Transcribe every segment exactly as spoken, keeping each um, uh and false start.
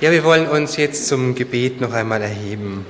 Ja, wir wollen uns jetzt zum Gebet noch einmal erheben.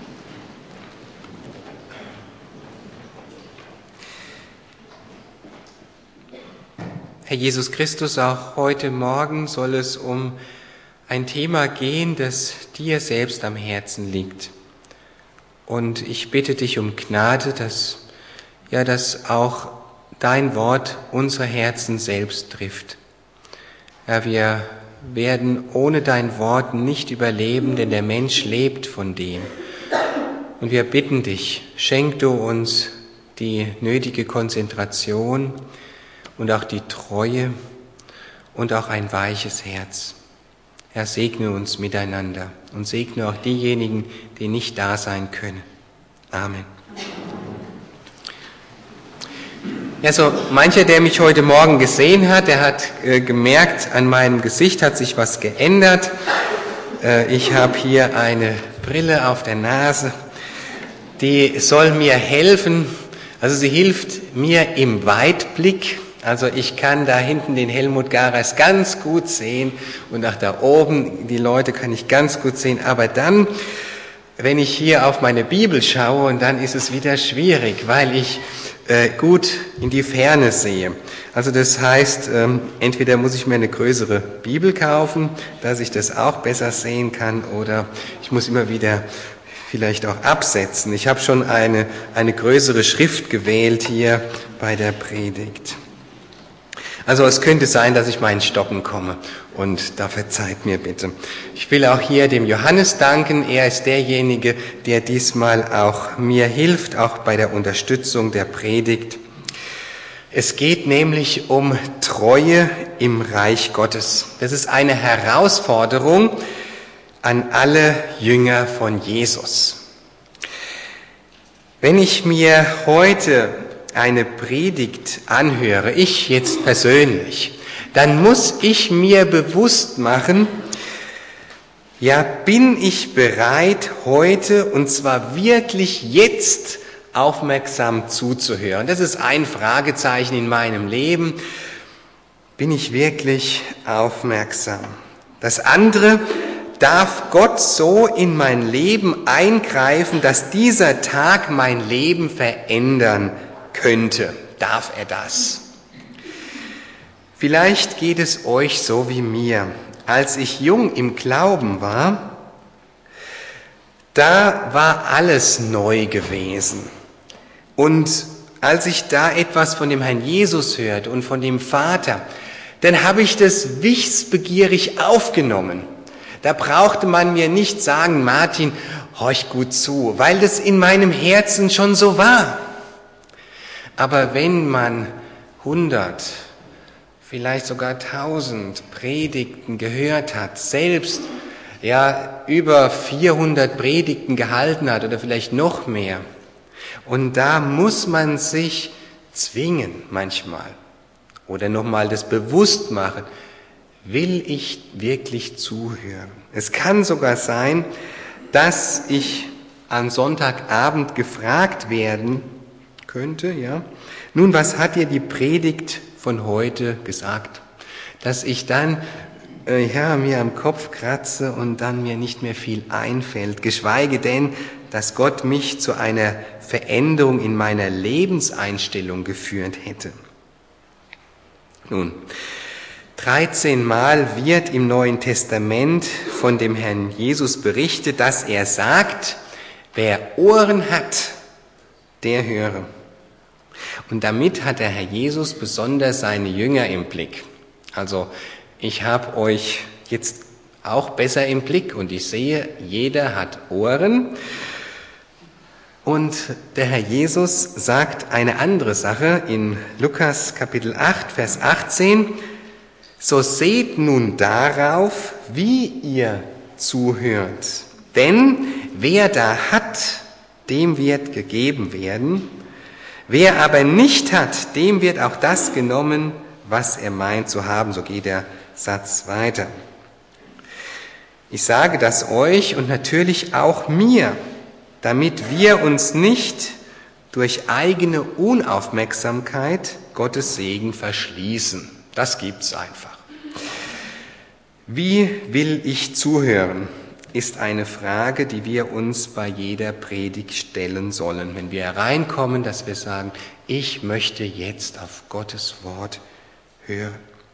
Herr Jesus Christus, auch heute Morgen soll es um ein Thema gehen, das dir selbst am Herzen liegt. Und ich bitte dich um Gnade, dass, ja, dass auch dein Wort unsere Herzen selbst trifft. Ja, wir werden ohne dein Wort nicht überleben, denn der Mensch lebt von dem. Und wir bitten dich, schenk du uns die nötige Konzentration und auch die Treue und auch ein weiches Herz. Herr, segne uns miteinander und segne auch diejenigen, die nicht da sein können. Amen. Ja, so mancher, der mich heute Morgen gesehen hat, der hat äh, gemerkt, an meinem Gesicht hat sich was geändert. Äh, ich habe hier eine Brille auf der Nase, die soll mir helfen. Also sie hilft mir im Weitblick. Also ich kann da hinten den Helmut Gareis ganz gut sehen und auch da oben die Leute kann ich ganz gut sehen. Aber dann, wenn ich hier auf meine Bibel schaue, und dann ist es wieder schwierig, weil ich äh, gut in die Ferne sehe. Also das heißt, ähm, entweder muss ich mir eine größere Bibel kaufen, dass ich das auch besser sehen kann, oder ich muss immer wieder vielleicht auch absetzen. Ich habe schon eine, eine größere Schrift gewählt hier bei der Predigt. Also es könnte sein, dass ich mal ins Stocken komme und da verzeiht mir bitte. Ich will auch hier dem Johannes danken. Er ist derjenige, der diesmal auch mir hilft, auch bei der Unterstützung der Predigt. Es geht nämlich um Treue im Reich Gottes. Das ist eine Herausforderung an alle Jünger von Jesus. Wenn ich mir heute eine Predigt anhöre, ich jetzt persönlich, dann muss ich mir bewusst machen, ja, bin ich bereit, heute, und zwar wirklich jetzt, aufmerksam zuzuhören? Das ist ein Fragezeichen in meinem Leben. Bin ich wirklich aufmerksam? Das andere, darf Gott so in mein Leben eingreifen, dass dieser Tag mein Leben verändern könnte? Darf er das? Vielleicht geht es euch so wie mir. Als ich jung im Glauben war, da war alles neu gewesen. Und als ich da etwas von dem Herrn Jesus hörte und von dem Vater, dann habe ich das wissbegierig aufgenommen. Da brauchte man mir nicht sagen, Martin, horch gut zu, weil das in meinem Herzen schon so war. Aber wenn man hundert, vielleicht sogar tausend Predigten gehört hat, selbst ja über vierhundert Predigten gehalten hat oder vielleicht noch mehr, und da muss man sich zwingen manchmal oder nochmal das bewusst machen, will ich wirklich zuhören? Es kann sogar sein, dass ich am Sonntagabend gefragt werden könnte, ja. Nun, was hat dir die Predigt von heute gesagt? Dass ich dann äh, ja, mir am Kopf kratze und dann mir nicht mehr viel einfällt, geschweige denn, dass Gott mich zu einer Veränderung in meiner Lebenseinstellung geführt hätte. Nun, dreizehn Mal wird im Neuen Testament von dem Herrn Jesus berichtet, dass er sagt, wer Ohren hat, der höre. Und damit hat der Herr Jesus besonders seine Jünger im Blick. Also ich habe euch jetzt auch besser im Blick und ich sehe, jeder hat Ohren. Und der Herr Jesus sagt eine andere Sache in Lukas Kapitel acht, Vers achtzehn. So seht nun darauf, wie ihr zuhört. Denn wer da hat, dem wird gegeben werden. Wer aber nicht hat, dem wird auch das genommen, was er meint zu haben. So geht der Satz weiter. Ich sage das euch und natürlich auch mir, damit wir uns nicht durch eigene Unaufmerksamkeit Gottes Segen verschließen. Das gibt's einfach. Wie will ich zuhören, ist eine Frage, die wir uns bei jeder Predigt stellen sollen, wenn wir hereinkommen, dass wir sagen, ich möchte jetzt auf Gottes Wort hören.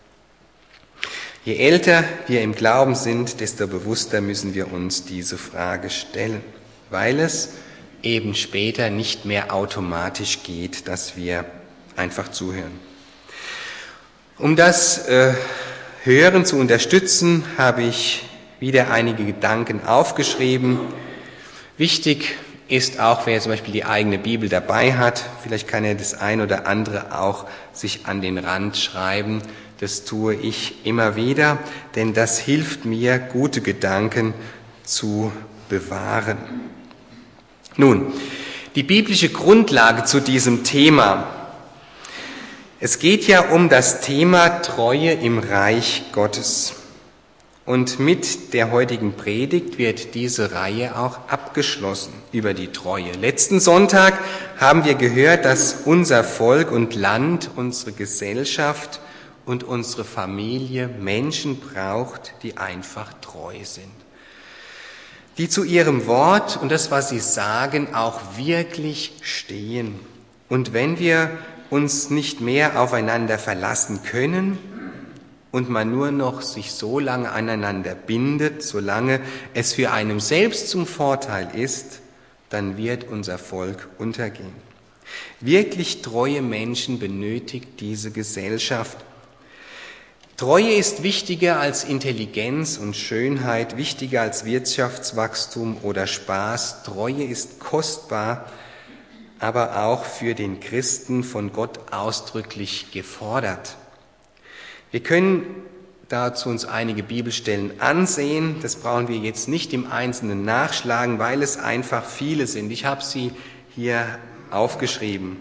Je älter wir im Glauben sind, desto bewusster müssen wir uns diese Frage stellen, weil es eben später nicht mehr automatisch geht, dass wir einfach zuhören. Um das äh, Hören zu unterstützen, habe ich wieder einige Gedanken aufgeschrieben. Wichtig ist auch, wer zum Beispiel die eigene Bibel dabei hat, vielleicht kann er das ein oder andere auch sich an den Rand schreiben. Das tue ich immer wieder, denn das hilft mir, gute Gedanken zu bewahren. Nun, die biblische Grundlage zu diesem Thema. Es geht ja um das Thema Treue im Reich Gottes. Und mit der heutigen Predigt wird diese Reihe auch abgeschlossen über die Treue. Letzten Sonntag haben wir gehört, dass unser Volk und Land, unsere Gesellschaft und unsere Familie Menschen braucht, die einfach treu sind. Die zu ihrem Wort und das, was sie sagen, auch wirklich stehen. Und wenn wir uns nicht mehr aufeinander verlassen können und man nur noch sich so lange aneinander bindet, solange es für einen selbst zum Vorteil ist, dann wird unser Volk untergehen. Wirklich treue Menschen benötigt diese Gesellschaft. Treue ist wichtiger als Intelligenz und Schönheit, wichtiger als Wirtschaftswachstum oder Spaß. Treue ist kostbar, aber auch für den Christen von Gott ausdrücklich gefordert. Wir können dazu uns einige Bibelstellen ansehen. Das brauchen wir jetzt nicht im Einzelnen nachschlagen, weil es einfach viele sind. Ich habe sie hier aufgeschrieben.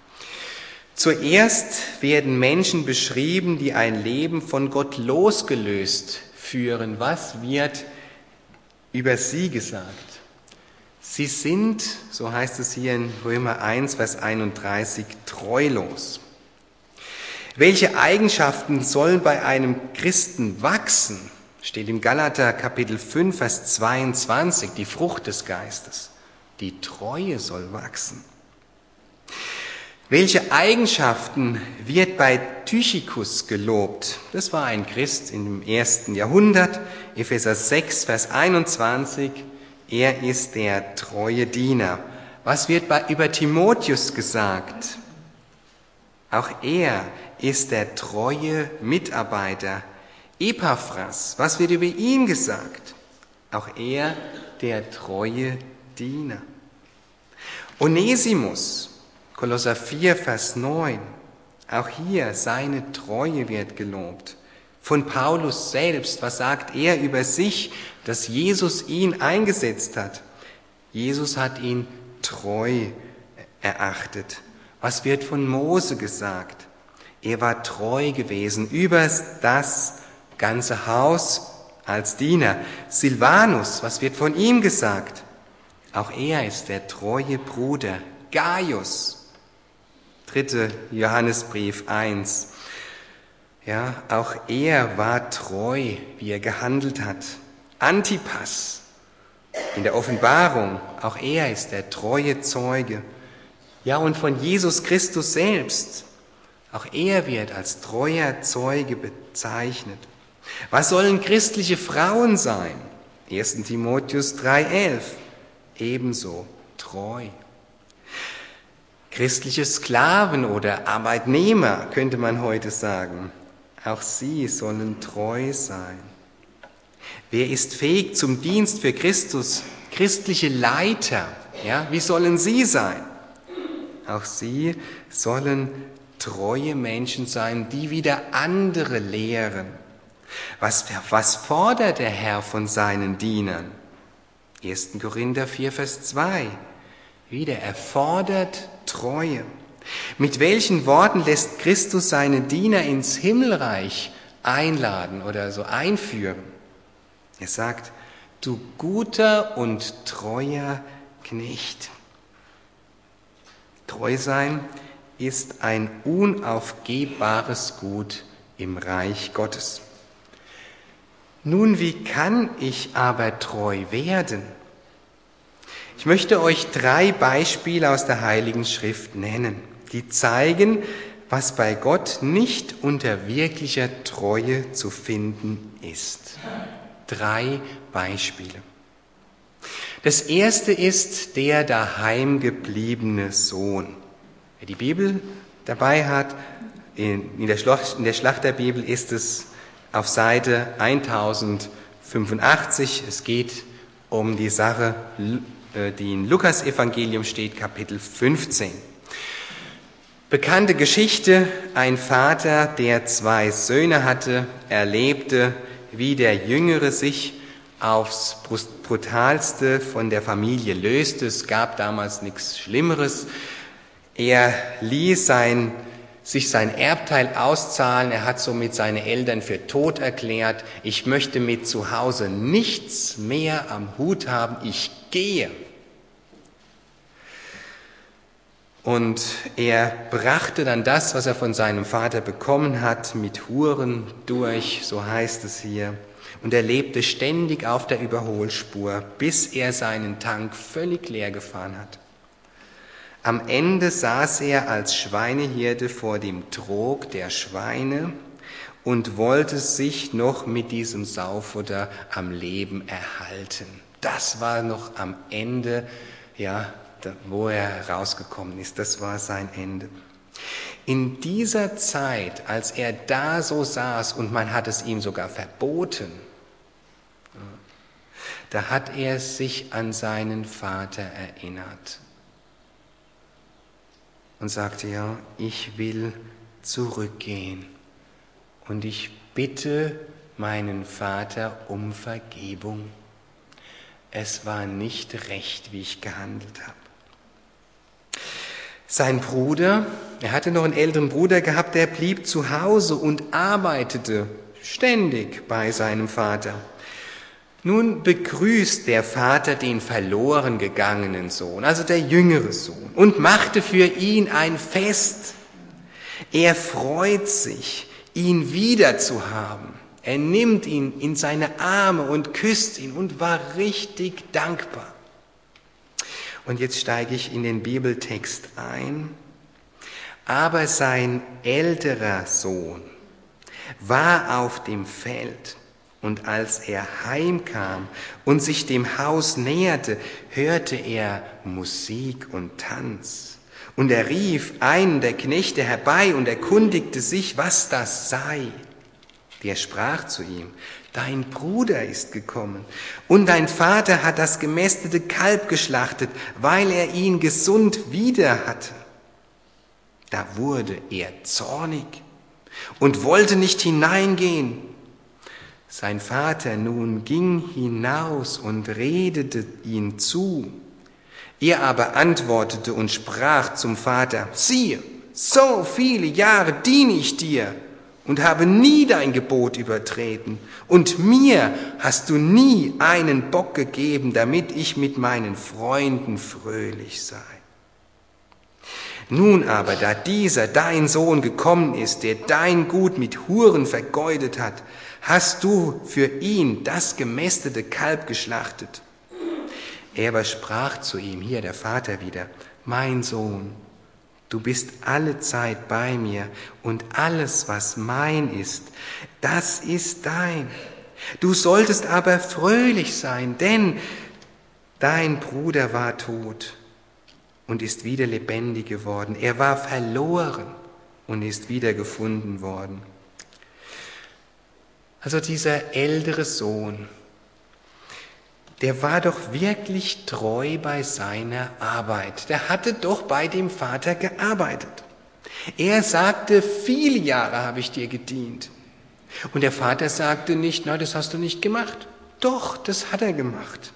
Zuerst werden Menschen beschrieben, die ein Leben von Gott losgelöst führen. Was wird über sie gesagt? Sie sind, so heißt es hier in Römer eins, Vers einunddreißig, treulos. Welche Eigenschaften sollen bei einem Christen wachsen? Steht im Galater Kapitel fünf, Vers zweiundzwanzig, die Frucht des Geistes. Die Treue soll wachsen. Welche Eigenschaften wird bei Tychikus gelobt? Das war ein Christ im ersten Jahrhundert, Epheser sechs, Vers einundzwanzig. Er ist der treue Diener. Was wird bei, über Timotheus gesagt? Auch er ist der treue Mitarbeiter. Epaphras, was wird über ihn gesagt? Auch er der treue Diener. Onesimus, Kolosser vier, Vers neun. Auch hier seine Treue wird gelobt. Von Paulus selbst, was sagt er über sich, dass Jesus ihn eingesetzt hat? Jesus hat ihn treu erachtet. Was wird von Mose gesagt? Er war treu gewesen über das ganze Haus als Diener. Silvanus, was wird von ihm gesagt? Auch er ist der treue Bruder. Gaius, dritter Johannesbrief eins. Ja, auch er war treu, wie er gehandelt hat. Antipas in der Offenbarung, auch er ist der treue Zeuge. Ja, und von Jesus Christus selbst, auch er wird als treuer Zeuge bezeichnet. Was sollen christliche Frauen sein? erster Timotheus drei, elf, ebenso treu. Christliche Sklaven oder Arbeitnehmer, könnte man heute sagen. Auch sie sollen treu sein. Wer ist fähig zum Dienst für Christus? Christliche Leiter, ja, wie sollen sie sein? Auch sie sollen treue Menschen sein, die wieder andere lehren. Was, was fordert der Herr von seinen Dienern? erster Korinther vier, Vers zwei. Wieder, er fordert Treue. Mit welchen Worten lässt Christus seine Diener ins Himmelreich einladen oder so einführen? Er sagt, du guter und treuer Knecht. Treu sein ist ein unaufgehbares Gut im Reich Gottes. Nun, wie kann ich aber treu werden? Ich möchte euch drei Beispiele aus der Heiligen Schrift nennen, die zeigen, was bei Gott nicht unter wirklicher Treue zu finden ist. Drei Beispiele. Das erste ist der daheim gebliebene Sohn. Wer die Bibel dabei hat, in der Schlachterbibel ist es auf Seite tausendfünfundachtzig. Es geht um die Sache, die im Lukas-Evangelium steht, Kapitel fünfzehn. Bekannte Geschichte, ein Vater, der zwei Söhne hatte, erlebte, wie der Jüngere sich aufs Brutalste von der Familie löste. Es gab damals nichts Schlimmeres. Er ließ sein, sich sein Erbteil auszahlen. Er hat somit seine Eltern für tot erklärt. Ich möchte mit zu Hause nichts mehr am Hut haben. Ich gehe. Und er brachte dann das, was er von seinem Vater bekommen hat, mit Huren durch, so heißt es hier. Und er lebte ständig auf der Überholspur, bis er seinen Tank völlig leer gefahren hat. Am Ende saß er als Schweinehirte vor dem Trog der Schweine und wollte sich noch mit diesem Saufutter am Leben erhalten. Das war noch am Ende, ja, wo er rausgekommen ist. Das war sein Ende. In dieser Zeit, als er da so saß und man hat es ihm sogar verboten, da hat er sich an seinen Vater erinnert und sagte, ja, ich will zurückgehen und ich bitte meinen Vater um Vergebung. Es war nicht recht, wie ich gehandelt habe. Sein Bruder, er hatte noch einen älteren Bruder gehabt, der blieb zu Hause und arbeitete ständig bei seinem Vater. Nun begrüßt der Vater den verloren gegangenen Sohn, also der jüngere Sohn, und machte für ihn ein Fest. Er freut sich, ihn wieder zu haben. Er nimmt ihn in seine Arme und küsst ihn und war richtig dankbar. Und jetzt steige ich in den Bibeltext ein. Aber sein älterer Sohn war auf dem Feld, und als er heimkam und sich dem Haus näherte, hörte er Musik und Tanz. Und er rief einen der Knechte herbei und erkundigte sich, was das sei. Der sprach zu ihm, dein Bruder ist gekommen und dein Vater hat das gemästete Kalb geschlachtet, weil er ihn gesund wieder hatte. Da wurde er zornig und wollte nicht hineingehen. Sein Vater nun ging hinaus und redete ihn zu. Er aber antwortete und sprach zum Vater, siehe, so viele Jahre diene ich dir und habe nie dein Gebot übertreten. Und mir hast du nie einen Bock gegeben, damit ich mit meinen Freunden fröhlich sei. Nun aber, da dieser dein Sohn gekommen ist, der dein Gut mit Huren vergeudet hat, hast du für ihn das gemästete Kalb geschlachtet. Er aber sprach zu ihm, hier der Vater wieder, mein Sohn, du bist alle Zeit bei mir und alles, was mein ist, das ist dein. Du solltest aber fröhlich sein, denn dein Bruder war tot und ist wieder lebendig geworden. Er war verloren und ist wieder gefunden worden. Also dieser ältere Sohn, der war doch wirklich treu bei seiner Arbeit. Der hatte doch bei dem Vater gearbeitet. Er sagte, viele Jahre habe ich dir gedient. Und der Vater sagte nicht, nein, das hast du nicht gemacht. Doch, das hat er gemacht.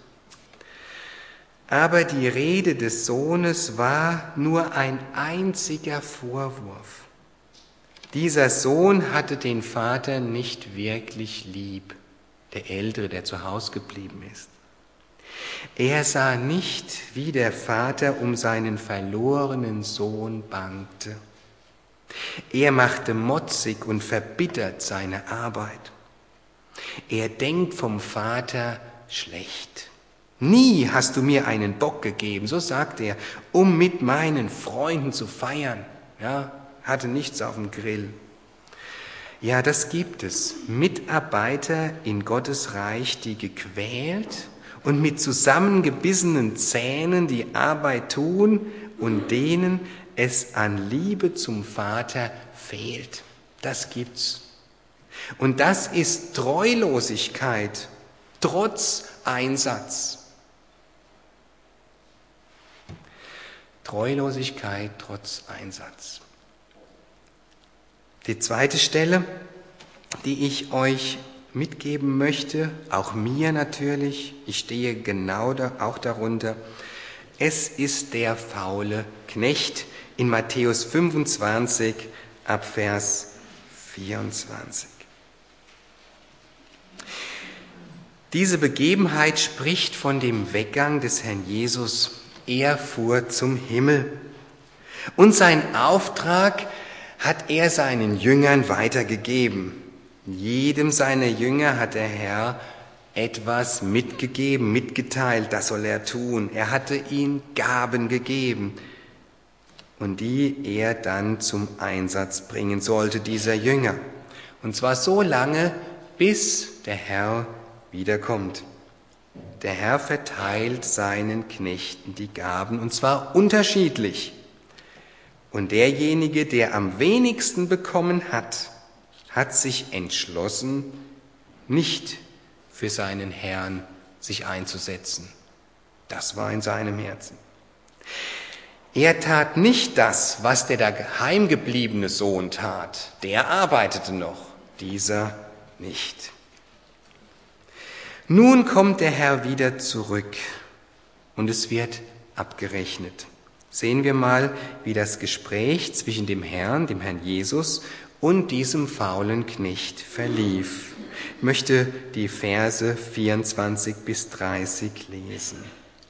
Aber die Rede des Sohnes war nur ein einziger Vorwurf. Dieser Sohn hatte den Vater nicht wirklich lieb, der Ältere, der zu Hause geblieben ist. Er sah nicht, wie der Vater um seinen verlorenen Sohn bangte. Er machte motzig und verbittert seine Arbeit. Er denkt vom Vater schlecht. Nie hast du mir einen Bock gegeben, so sagt er, um mit meinen Freunden zu feiern. Ja, hatte nichts auf dem Grill. Ja, das gibt es. Mitarbeiter in Gottes Reich, die gequält und mit zusammengebissenen Zähnen die Arbeit tun und denen es an Liebe zum Vater fehlt. Das gibt's. Und das ist Treulosigkeit, trotz Einsatz. Treulosigkeit trotz Einsatz. Die zweite Stelle, die ich euch mitgeben möchte, auch mir natürlich, ich stehe genau da, auch darunter, es ist der faule Knecht in Matthäus fünfundzwanzig ab Vers vierundzwanzig. Diese Begebenheit spricht von dem Weggang des Herrn Jesus. Er fuhr zum Himmel. Und sein Auftrag hat er seinen Jüngern weitergegeben. Jedem seiner Jünger hat der Herr etwas mitgegeben, mitgeteilt, das soll er tun. Er hatte ihnen Gaben gegeben und die er dann zum Einsatz bringen sollte, dieser Jünger. Und zwar so lange, bis der Herr wiederkommt. Der Herr verteilt seinen Knechten die Gaben, und zwar unterschiedlich. Und derjenige, der am wenigsten bekommen hat, hat sich entschlossen, nicht für seinen Herrn sich einzusetzen. Das war in seinem Herzen. Er tat nicht das, was der daheimgebliebene Sohn tat. Der arbeitete noch, dieser nicht. Nun kommt der Herr wieder zurück und es wird abgerechnet. Sehen wir mal, wie das Gespräch zwischen dem Herrn, dem Herrn Jesus und diesem faulen Knecht verlief. Ich möchte die Verse vierundzwanzig bis dreißig lesen.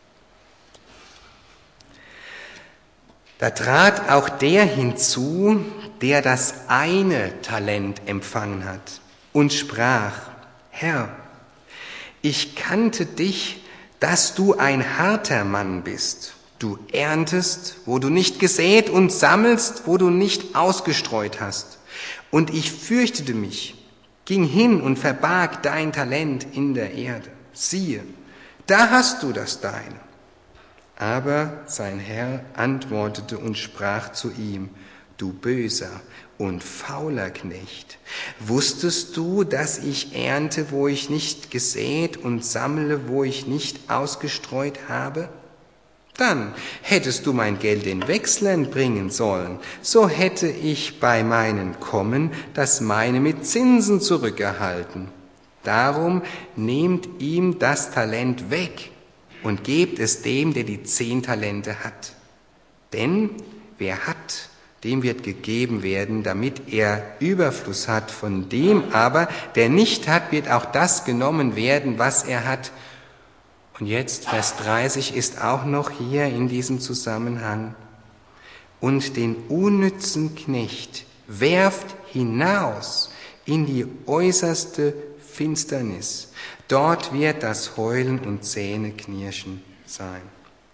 Da trat auch der hinzu, der das eine Talent empfangen hat und sprach: Herr, ich kannte dich, dass du ein harter Mann bist. Du erntest, wo du nicht gesät, und sammelst, wo du nicht ausgestreut hast. Und ich fürchtete mich, ging hin und verbarg dein Talent in der Erde. Siehe, da hast du das Deine. Aber sein Herr antwortete und sprach zu ihm: Du böser und fauler Knecht, wusstest du, dass ich ernte, wo ich nicht gesät, und sammle, wo ich nicht ausgestreut habe? Dann hättest du mein Geld den Wechslern bringen sollen, so hätte ich bei meinen Kommen das meine mit Zinsen zurückerhalten. Darum nehmt ihm das Talent weg und gebt es dem, der die zehn Talente hat. Denn wer hat, dem wird gegeben werden, damit er Überfluss hat. Von dem aber, der nicht hat, wird auch das genommen werden, was er hat. Und jetzt, Vers dreißig ist auch noch hier in diesem Zusammenhang. Und den unnützen Knecht werft hinaus in die äußerste Finsternis. Dort wird das Heulen und Zähneknirschen sein.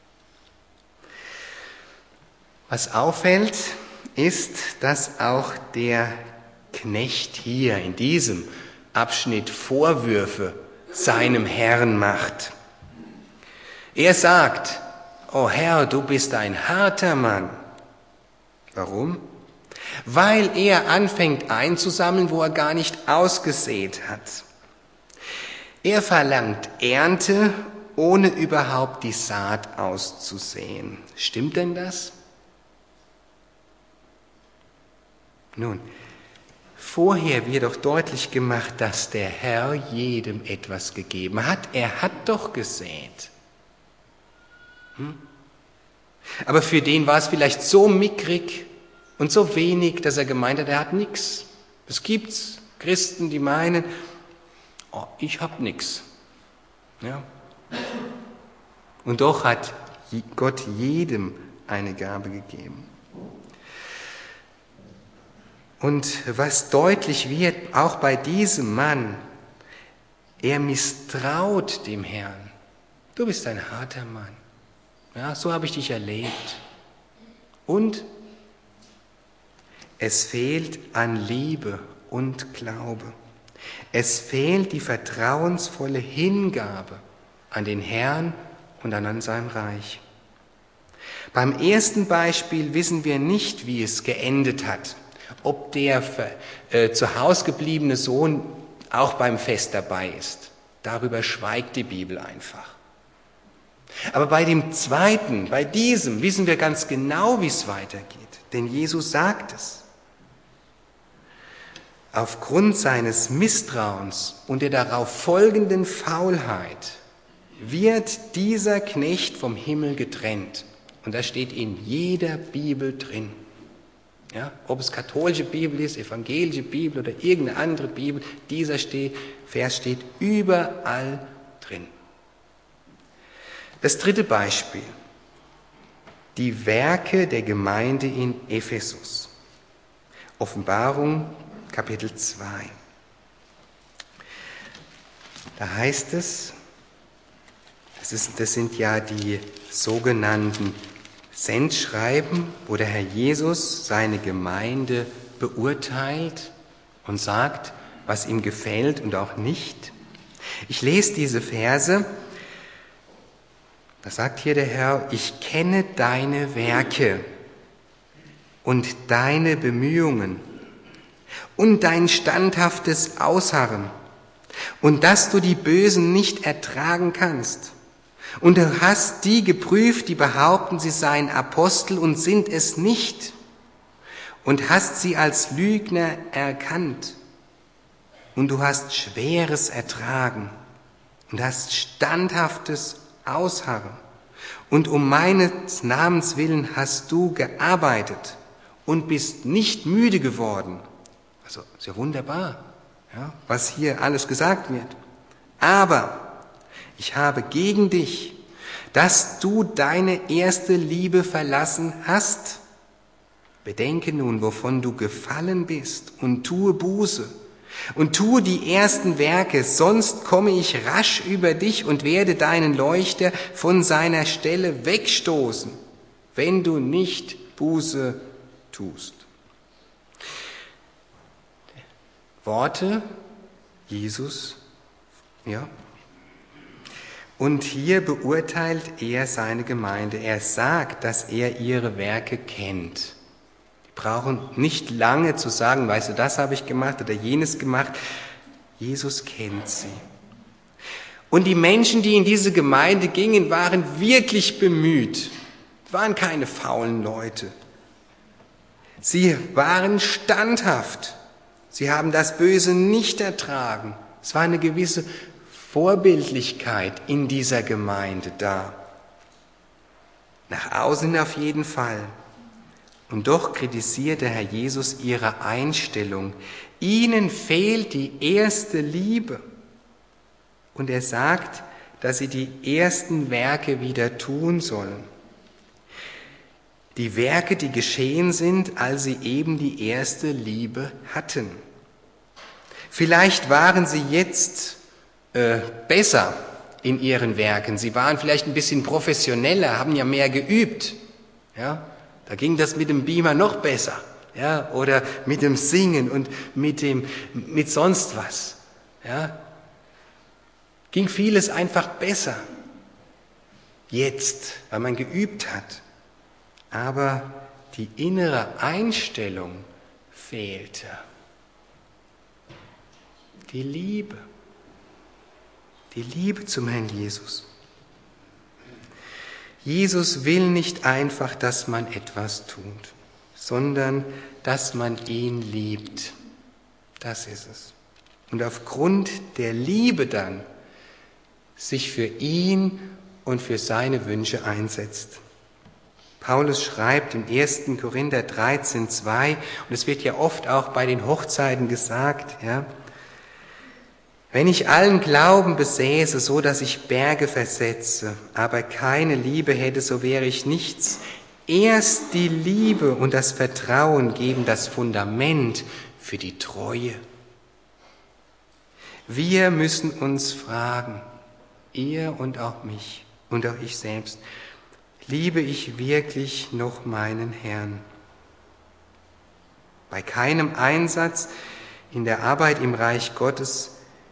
Was auffällt, ist, dass auch der Knecht hier in diesem Abschnitt Vorwürfe seinem Herrn macht. Er sagt: O Herr, du bist ein harter Mann. Warum? Weil er anfängt einzusammeln, wo er gar nicht ausgesät hat. Er verlangt Ernte, ohne überhaupt die Saat auszusehen. Stimmt denn das? Nun, vorher wird doch deutlich gemacht, dass der Herr jedem etwas gegeben hat. Er hat doch gesät. Hm? Aber für den war es vielleicht so mickrig und so wenig, dass er gemeint hat, er hat nichts. Es gibt Christen, die meinen, oh, ich habe nichts. Ja. Und doch hat Gott jedem eine Gabe gegeben. Und was deutlich wird, auch bei diesem Mann, Er misstraut dem Herrn. Du bist ein harter Mann. Ja, so habe ich dich erlebt. Und es fehlt an Liebe und Glaube. Es fehlt die vertrauensvolle Hingabe an den Herrn und an seinem Reich. Beim ersten Beispiel wissen wir nicht, wie es geendet hat. Ob der äh, zu Hause gebliebene Sohn auch beim Fest dabei ist. Darüber schweigt die Bibel einfach. Aber bei dem zweiten, bei diesem, wissen wir ganz genau, wie es weitergeht. Denn Jesus sagt es. Aufgrund seines Misstrauens und der darauf folgenden Faulheit wird dieser Knecht vom Himmel getrennt. Und das steht in jeder Bibel drin. Ja, ob es katholische Bibel ist, evangelische Bibel oder irgendeine andere Bibel, dieser Vers steht überall drin. Das dritte Beispiel. Die Werke der Gemeinde in Ephesus. Offenbarung Kapitel zwei. Da heißt es, das, ist, das sind ja die sogenannten Sendschreiben, wo der Herr Jesus seine Gemeinde beurteilt und sagt, was ihm gefällt und auch nicht. Ich lese diese Verse, da sagt hier der Herr, ich kenne deine Werke und deine Bemühungen und dein standhaftes Ausharren und dass du die Bösen nicht ertragen kannst. Und du hast die geprüft, die behaupten, sie seien Apostel und sind es nicht. Und hast sie als Lügner erkannt. Und du hast Schweres ertragen und hast standhaftes Ausharren. Und um meines Namens willen hast du gearbeitet und bist nicht müde geworden. Also, ist ja wunderbar, ja, was hier alles gesagt wird. Aber ich habe gegen dich, dass du deine erste Liebe verlassen hast. Bedenke nun, wovon du gefallen bist, und tue Buße und tue die ersten Werke, sonst komme ich rasch über dich und werde deinen Leuchter von seiner Stelle wegstoßen, wenn du nicht Buße tust. Worte Jesus, ja. Und hier beurteilt er seine Gemeinde. Er sagt, dass er ihre Werke kennt. Die brauchen nicht lange zu sagen, weißt du, das habe ich gemacht oder jenes gemacht. Jesus kennt sie. Und die Menschen, die in diese Gemeinde gingen, waren wirklich bemüht. Waren keine faulen Leute. Sie waren standhaft. Sie haben das Böse nicht ertragen. Es war eine gewisse Vorbildlichkeit in dieser Gemeinde da. Nach außen auf jeden Fall. Und doch kritisiert der Herr Jesus ihre Einstellung. Ihnen fehlt die erste Liebe. Und er sagt, dass sie die ersten Werke wieder tun sollen. Die Werke, die geschehen sind, als sie eben die erste Liebe hatten. Vielleicht waren sie jetzt äh, besser in ihren Werken. Sie waren vielleicht ein bisschen professioneller, haben ja mehr geübt. Ja, da ging das mit dem Beamer noch besser. Ja, oder mit dem Singen und mit dem, mit sonst was. Ja, ging vieles einfach besser. Jetzt, weil man geübt hat. Aber die innere Einstellung fehlte. Die Liebe. Die Liebe zum Herrn Jesus. Jesus will nicht einfach, dass man etwas tut, sondern dass man ihn liebt. Das ist es. Und aufgrund der Liebe dann sich für ihn und für seine Wünsche einsetzt. Paulus schreibt im ersten Korinther dreizehn zwei, und es wird ja oft auch bei den Hochzeiten gesagt, ja, wenn ich allen Glauben besäße, so dass ich Berge versetze, aber keine Liebe hätte, so wäre ich nichts. Erst die Liebe und das Vertrauen geben das Fundament für die Treue. Wir müssen uns fragen, ihr und auch mich und auch ich selbst, liebe ich wirklich noch meinen Herrn? Bei keinem Einsatz in der Arbeit im Reich Gottes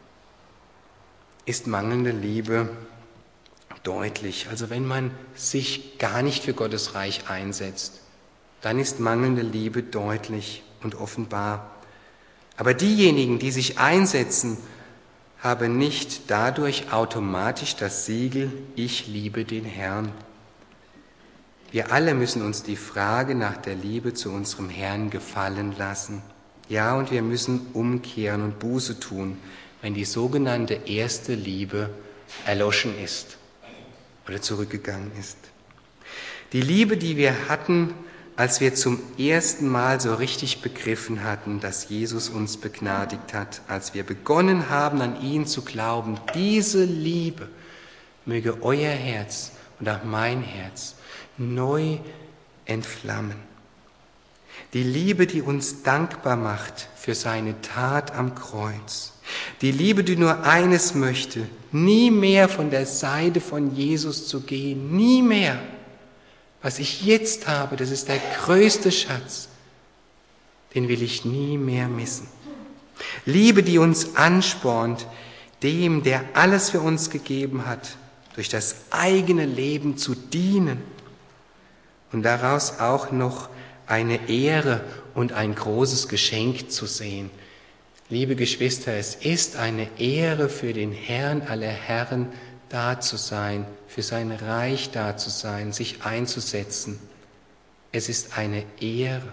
ist mangelnde Liebe deutlich. Also wenn man sich gar nicht für Gottes Reich einsetzt, dann ist mangelnde Liebe deutlich und offenbar. Aber diejenigen, die sich einsetzen, haben nicht dadurch automatisch das Siegel, ich liebe den Herrn. Wir alle müssen uns die Frage nach der Liebe zu unserem Herrn gefallen lassen. Ja, und wir müssen umkehren und Buße tun, wenn die sogenannte erste Liebe erloschen ist oder zurückgegangen ist. Die Liebe, die wir hatten, als wir zum ersten Mal so richtig begriffen hatten, dass Jesus uns begnadigt hat, als wir begonnen haben, an ihn zu glauben, diese Liebe möge euer Herz und auch mein Herz neu entflammen. Die Liebe, die uns dankbar macht für seine Tat am Kreuz. Die Liebe, die nur eines möchte, nie mehr von der Seite von Jesus zu gehen, nie mehr. Was ich jetzt habe, das ist der größte Schatz, den will ich nie mehr missen. Liebe, die uns anspornt, dem, der alles für uns gegeben hat, durch das eigene Leben zu dienen und daraus auch noch eine Ehre und ein großes Geschenk zu sehen. Liebe Geschwister, es ist eine Ehre für den Herrn aller Herren, da zu sein, für sein Reich da zu sein, sich einzusetzen. Es ist eine Ehre.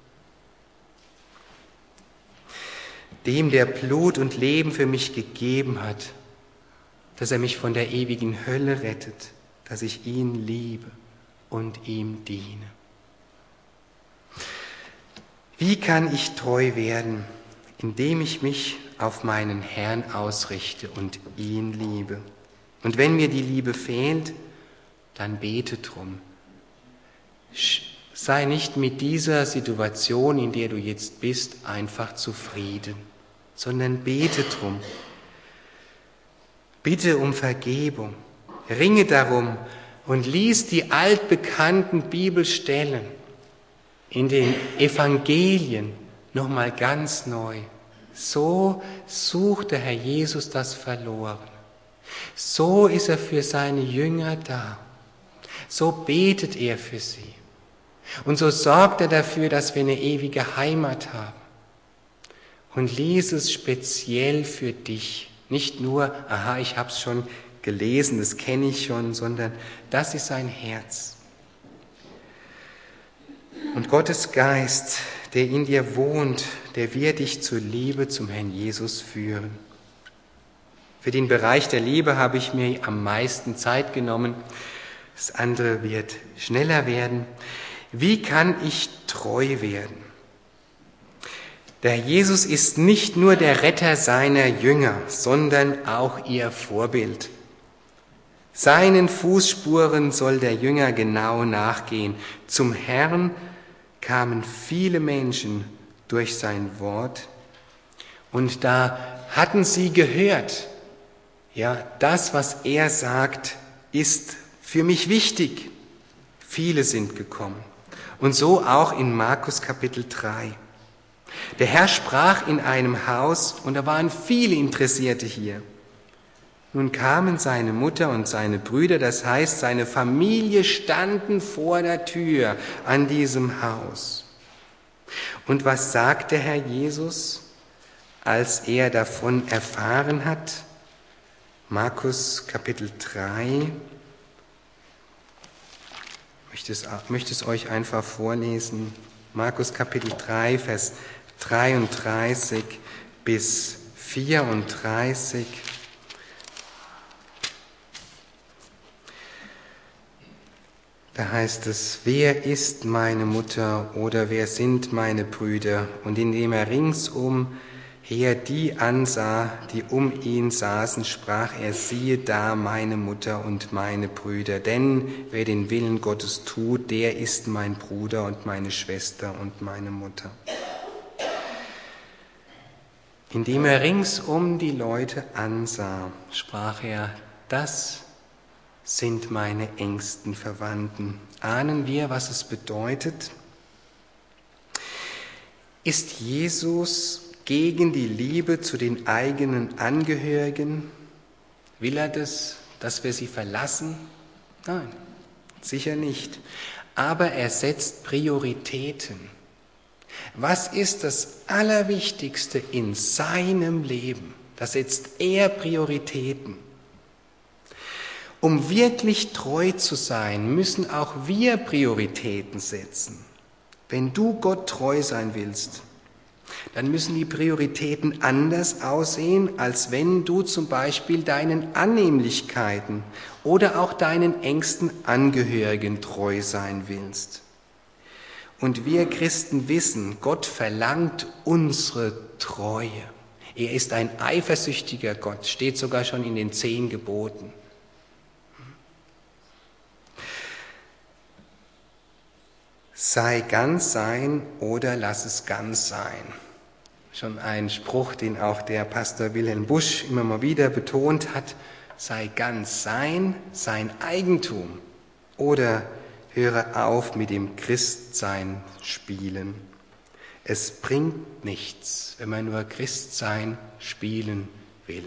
Dem, der Blut und Leben für mich gegeben hat, dass er mich von der ewigen Hölle rettet, dass ich ihn liebe und ihm diene. Wie kann ich treu werden, indem ich mich auf meinen Herrn ausrichte und ihn liebe? Und wenn mir die Liebe fehlt, dann bete drum. Sei nicht mit dieser Situation, in der du jetzt bist, einfach zufrieden, sondern bete drum. Bitte um Vergebung, ringe darum und lies die altbekannten Bibelstellen in den Evangelien nochmal ganz neu. So sucht der Herr Jesus das Verlorene. So ist er für seine Jünger da. So betet er für sie. Und so sorgt er dafür, dass wir eine ewige Heimat haben. Und lies es speziell für dich. Nicht nur, aha, ich habe es schon gelesen, das kenne ich schon, sondern das ist sein Herz. Und Gottes Geist, der in dir wohnt, der wird dich zur Liebe zum Herrn Jesus führen. Für den Bereich der Liebe habe ich mir am meisten Zeit genommen. Das andere wird schneller werden. Wie kann ich treu werden? Der Herr Jesus ist nicht nur der Retter seiner Jünger, sondern auch ihr Vorbild. Seinen Fußspuren soll der Jünger genau nachgehen. Zum Herrn kamen viele Menschen durch sein Wort und da hatten sie gehört, ja, das, was er sagt, ist für mich wichtig. Viele sind gekommen. Und so auch in Markus Kapitel drei. Der Herr sprach in einem Haus und da waren viele Interessierte hier. Nun kamen seine Mutter und seine Brüder, das heißt, seine Familie standen vor der Tür an diesem Haus. Und was sagt der Herr Jesus, als er davon erfahren hat? Markus Kapitel drei. Ich möchte es, möchte es euch einfach vorlesen. Markus Kapitel drei, Vers dreiunddreißig bis vierunddreißig. Da heißt es, wer ist meine Mutter oder wer sind meine Brüder? Und indem er ringsum her die ansah, die um ihn saßen, sprach er, siehe da meine Mutter und meine Brüder. Denn wer den Willen Gottes tut, der ist mein Bruder und meine Schwester und meine Mutter. Indem er ringsum die Leute ansah, sprach er, das sind meine engsten Verwandten. Ahnen wir, was es bedeutet? Ist Jesus gegen die Liebe zu den eigenen Angehörigen? Will er das, dass wir sie verlassen? Nein, sicher nicht. Aber er setzt Prioritäten. Was ist das Allerwichtigste in seinem Leben? Da setzt er Prioritäten. Um wirklich treu zu sein, müssen auch wir Prioritäten setzen. Wenn du Gott treu sein willst, dann müssen die Prioritäten anders aussehen, als wenn du zum Beispiel deinen Annehmlichkeiten oder auch deinen engsten Angehörigen treu sein willst. Und wir Christen wissen, Gott verlangt unsere Treue. Er ist ein eifersüchtiger Gott, steht sogar schon in den zehn Geboten. Sei ganz sein oder lass es ganz sein. Schon ein Spruch, den auch der Pastor Wilhelm Busch immer mal wieder betont hat. Sei ganz sein, sein Eigentum oder höre auf mit dem Christsein spielen. Es bringt nichts, wenn man nur Christsein spielen will.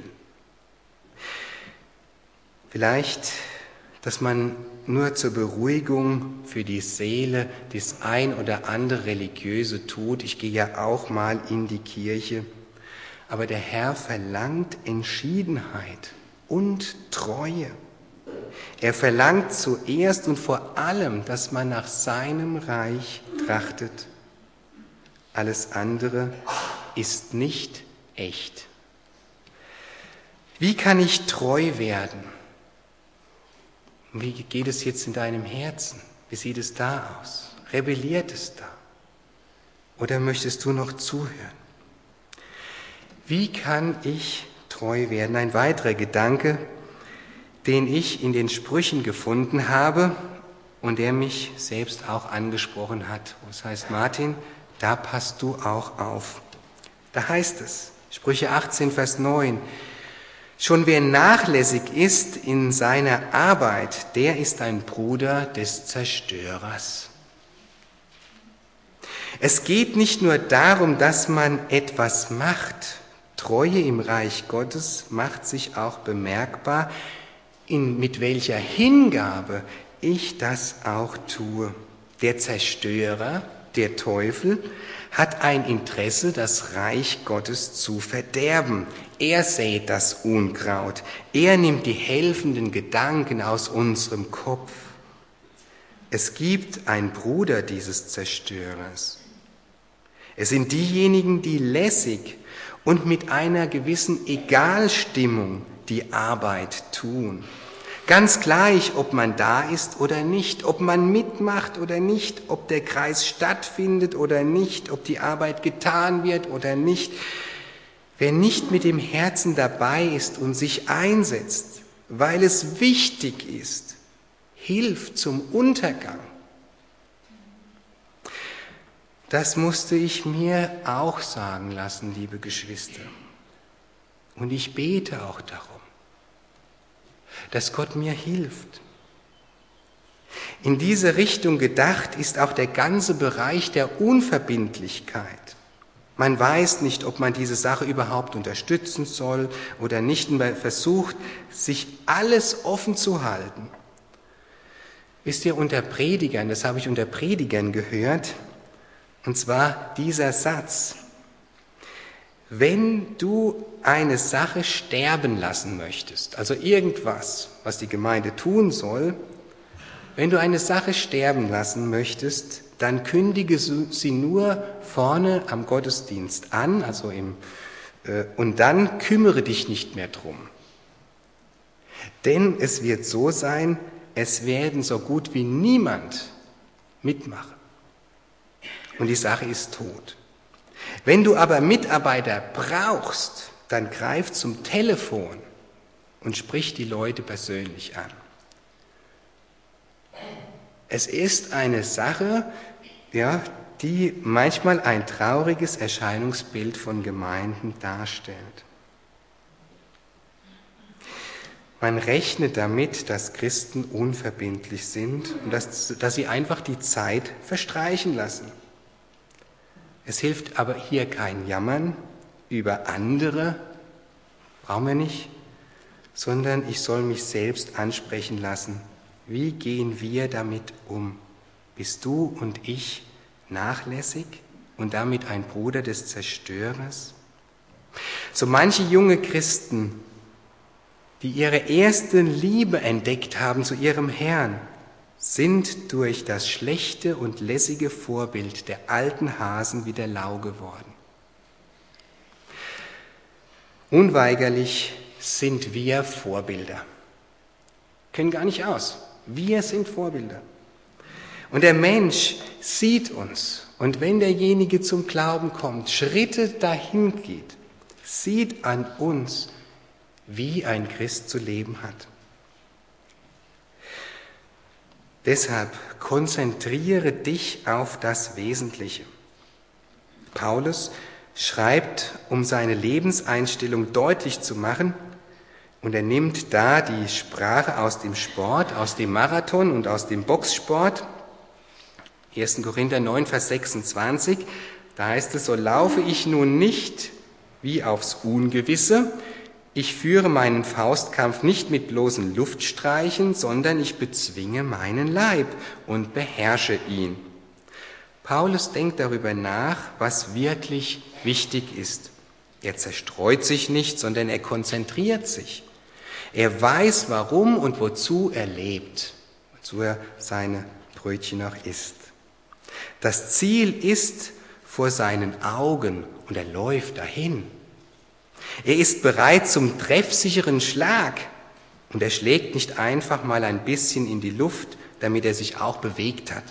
Vielleicht, dass man nur zur Beruhigung für die Seele das ein oder andere Religiöse tut. Ich gehe ja auch mal in die Kirche. Aber der Herr verlangt Entschiedenheit und Treue. Er verlangt zuerst und vor allem, dass man nach seinem Reich trachtet. Alles andere ist nicht echt. Wie kann ich treu werden? Wie geht es jetzt in deinem Herzen? Wie sieht es da aus? Rebelliert es da? Oder möchtest du noch zuhören? Wie kann ich treu werden? Ein weiterer Gedanke, den ich in den Sprüchen gefunden habe und der mich selbst auch angesprochen hat. Das heißt, Martin, da passt du auch auf. Da heißt es, Sprüche achtzehn, Vers neun, schon wer nachlässig ist in seiner Arbeit, der ist ein Bruder des Zerstörers. Es geht nicht nur darum, dass man etwas macht. Treue im Reich Gottes macht sich auch bemerkbar, in, mit welcher Hingabe ich das auch tue. Der Zerstörer, der Teufel, hat ein Interesse, das Reich Gottes zu verderben. Er sät das Unkraut. Er nimmt die helfenden Gedanken aus unserem Kopf. Es gibt einen Bruder dieses Zerstörers. Es sind diejenigen, die lässig und mit einer gewissen Egalstimmung die Arbeit tun. Ganz gleich, ob man da ist oder nicht, ob man mitmacht oder nicht, ob der Kreis stattfindet oder nicht, ob die Arbeit getan wird oder nicht. Wer nicht mit dem Herzen dabei ist und sich einsetzt, weil es wichtig ist, hilft zum Untergang. Das musste ich mir auch sagen lassen, liebe Geschwister. Und ich bete auch darum, dass Gott mir hilft. In diese Richtung gedacht ist auch der ganze Bereich der Unverbindlichkeit. Man weiß nicht, ob man diese Sache überhaupt unterstützen soll oder nicht. Man versucht, sich alles offen zu halten. Wisst ihr, unter Predigern, das habe ich unter Predigern gehört, und zwar dieser Satz: Wenn du eine Sache sterben lassen möchtest, also irgendwas, was die Gemeinde tun soll, wenn du eine Sache sterben lassen möchtest, dann kündige sie nur vorne am Gottesdienst an, also im, äh, und dann kümmere dich nicht mehr drum. Denn es wird so sein, es werden so gut wie niemand mitmachen. Und die Sache ist tot. Wenn du aber Mitarbeiter brauchst, dann greif zum Telefon und sprich die Leute persönlich an. Es ist eine Sache, ja, die manchmal ein trauriges Erscheinungsbild von Gemeinden darstellt. Man rechnet damit, dass Christen unverbindlich sind und dass, dass sie einfach die Zeit verstreichen lassen. Es hilft aber hier kein Jammern über andere, brauchen wir nicht, sondern ich soll mich selbst ansprechen lassen. Wie gehen wir damit um? Bist du und ich nachlässig und damit ein Bruder des Zerstörers? So manche junge Christen, die ihre erste Liebe entdeckt haben zu ihrem Herrn, sind durch das schlechte und lässige Vorbild der alten Hasen wieder lau geworden. Unweigerlich sind wir Vorbilder. Können gar nicht aus. Wir sind Vorbilder. Und der Mensch sieht uns. Und wenn derjenige zum Glauben kommt, Schritte dahin geht, sieht an uns, wie ein Christ zu leben hat. Deshalb konzentriere dich auf das Wesentliche. Paulus schreibt, um seine Lebenseinstellung deutlich zu machen, und er nimmt da die Sprache aus dem Sport, aus dem Marathon und aus dem Boxsport. erster Korinther neun, Vers sechsundzwanzig, da heißt es, so laufe ich nun nicht wie aufs Ungewisse, ich führe meinen Faustkampf nicht mit bloßen Luftstreichen, sondern ich bezwinge meinen Leib und beherrsche ihn. Paulus denkt darüber nach, was wirklich wichtig ist. Er zerstreut sich nicht, sondern er konzentriert sich. Er weiß, warum und wozu er lebt, wozu er seine Brötchen auch isst. Das Ziel ist vor seinen Augen und er läuft dahin. Er ist bereit zum treffsicheren Schlag und er schlägt nicht einfach mal ein bisschen in die Luft, damit er sich auch bewegt hat.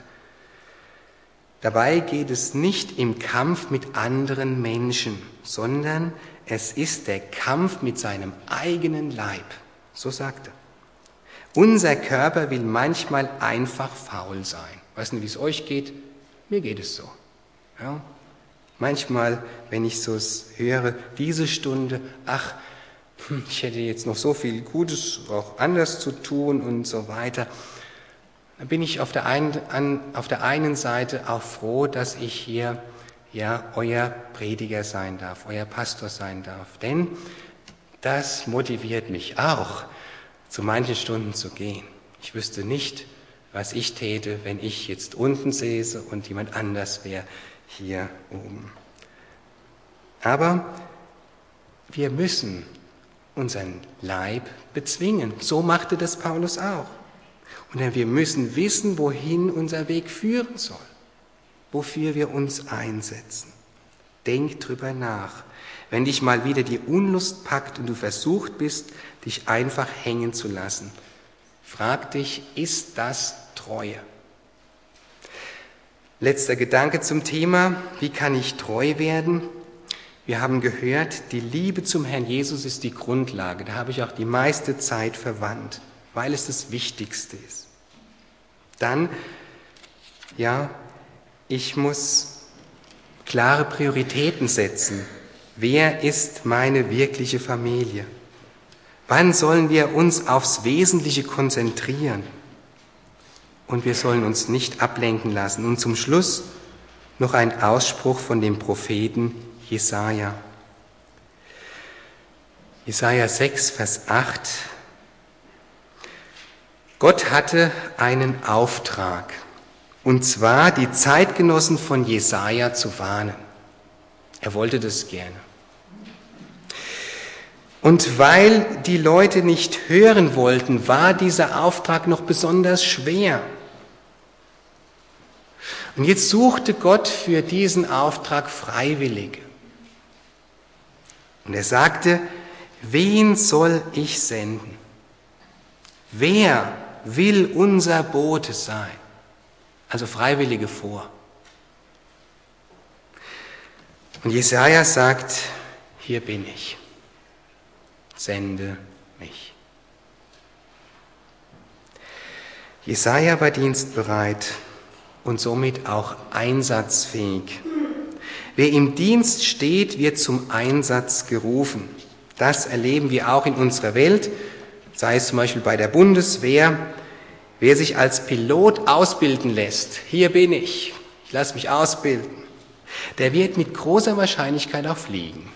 Dabei geht es nicht im Kampf mit anderen Menschen, sondern es ist der Kampf mit seinem eigenen Leib, so sagt er. Unser Körper will manchmal einfach faul sein. Ich weiß nicht, wie es euch geht, mir geht es so. Ja? Manchmal, wenn ich so höre, diese Stunde, ach, ich hätte jetzt noch so viel Gutes auch anders zu tun und so weiter, dann bin ich auf der einen, an, auf der einen Seite auch froh, dass ich hier ja euer Prediger sein darf, euer Pastor sein darf, denn das motiviert mich auch, zu manchen Stunden zu gehen. Ich wüsste nicht, was ich täte, wenn ich jetzt unten säße und jemand anders wäre hier oben. Aber wir müssen unseren Leib bezwingen. So machte das Paulus auch. Und wir müssen wissen, wohin unser Weg führen soll, wofür wir uns einsetzen. Denk drüber nach. Wenn dich mal wieder die Unlust packt und du versucht bist, dich einfach hängen zu lassen, frag dich, ist das Treue? Letzter Gedanke zum Thema, wie kann ich treu werden? Wir haben gehört, die Liebe zum Herrn Jesus ist die Grundlage. Da habe ich auch die meiste Zeit verwandt, weil es das Wichtigste ist. Dann, ja, ich muss klare Prioritäten setzen. Wer ist meine wirkliche Familie? Wann sollen wir uns aufs Wesentliche konzentrieren? Und wir sollen uns nicht ablenken lassen. Und zum Schluss noch ein Ausspruch von dem Propheten Jesaja. Jesaja sechs, Vers acht. Gott hatte einen Auftrag, und zwar die Zeitgenossen von Jesaja zu warnen. Er wollte das gerne. Und weil die Leute nicht hören wollten, war dieser Auftrag noch besonders schwer. Und jetzt suchte Gott für diesen Auftrag Freiwillige. Und er sagte, wen soll ich senden? Wer will unser Bote sein? Also Freiwillige vor. Und Jesaja sagt, hier bin ich, sende mich. Jesaja war dienstbereit und somit auch einsatzfähig. Wer im Dienst steht, wird zum Einsatz gerufen. Das erleben wir auch in unserer Welt, sei es zum Beispiel bei der Bundeswehr. Wer sich als Pilot ausbilden lässt, hier bin ich, ich lasse mich ausbilden, der wird mit großer Wahrscheinlichkeit auch fliegen.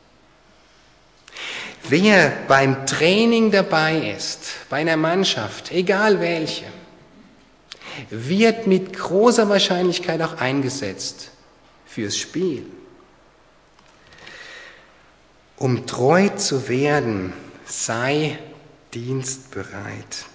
Wer beim Training dabei ist, bei einer Mannschaft, egal welche, wird mit großer Wahrscheinlichkeit auch eingesetzt fürs Spiel. Um treu zu werden, sei dienstbereit.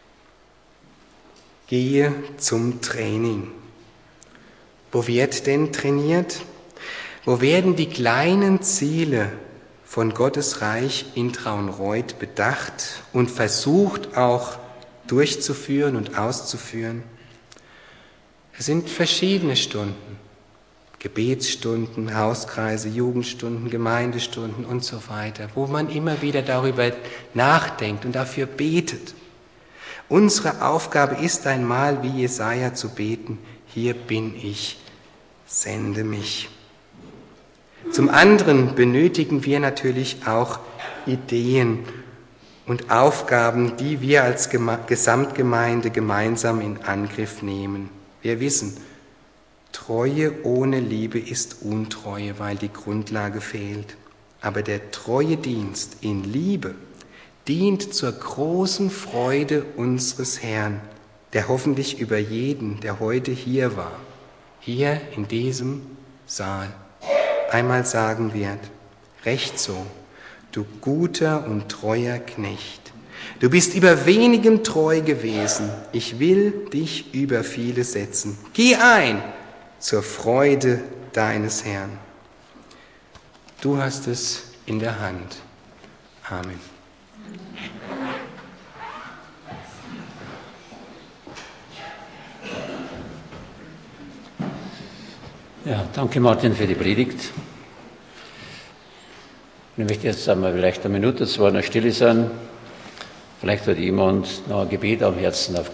Gehe zum Training. Wo wird denn trainiert? Wo werden die kleinen Ziele von Gottes Reich in Traunreut bedacht und versucht auch durchzuführen und auszuführen? Es sind verschiedene Stunden. Gebetsstunden, Hauskreise, Jugendstunden, Gemeindestunden und so weiter, wo man immer wieder darüber nachdenkt und dafür betet. Unsere Aufgabe ist einmal, wie Jesaja zu beten, hier bin ich, sende mich. Zum anderen benötigen wir natürlich auch Ideen und Aufgaben, die wir als Gesamtgemeinde gemeinsam in Angriff nehmen. Wir wissen, Treue ohne Liebe ist Untreue, weil die Grundlage fehlt. Aber der treue Dienst in Liebe dient zur großen Freude unseres Herrn, der hoffentlich über jeden, der heute hier war, hier in diesem Saal, einmal sagen wird, recht so, du guter und treuer Knecht. Du bist über wenigem treu gewesen, ich will dich über viele setzen. Geh ein zur Freude deines Herrn. Du hast es in der Hand. Amen. Ja, danke Martin für die Predigt. Ich möchte jetzt einmal vielleicht eine Minute, zwei noch stille sein. Vielleicht hat jemand noch ein Gebet am Herzen auf